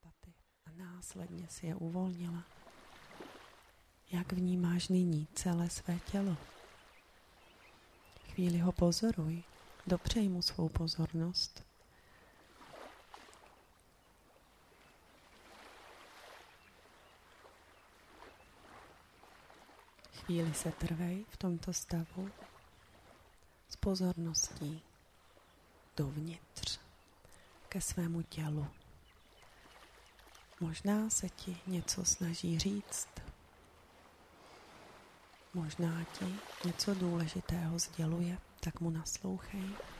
staty a následně si je uvolnila. Jak vnímáš nyní celé své tělo? Chvíli ho pozoruj, dopřej mu svou pozornost. Chvíli se trvej v tomto stavu s pozorností dovnitř ke svému tělu. Možná se ti něco snaží říct. Možná ti něco důležitého sděluje, tak mu naslouchej.